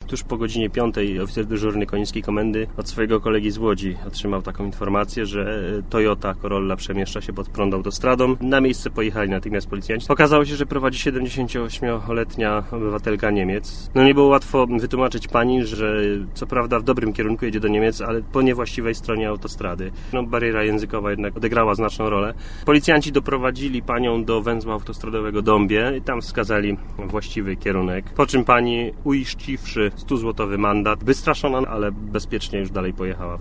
tuż po godzinie 5 oficer dyżurny Konińskiej Komendy od swojego kolegi z Łodzi otrzymał taką informację, że Toyota Corolla przemieszcza się pod prąd autostradą. Na miejsce pojechali natychmiast policjanci. Okazało się, że prowadzi 78-letnia obywatelka Niemiec. Nie było łatwo wytłumaczyć pani, że co prawda w dobrym kierunku jedzie do Niemiec, ale po niewłaściwej stronie autostrady. Bariera językowa jednak odegrała znaczną rolę. Policjanci doprowadzili panią do węzła autostradowego Dąbie i tam wskazali właściwy kierunek. Po czym pani, uiściwszy 100-złotowy mandat, wystraszona, ale bezpiecznie już dalej pojechała.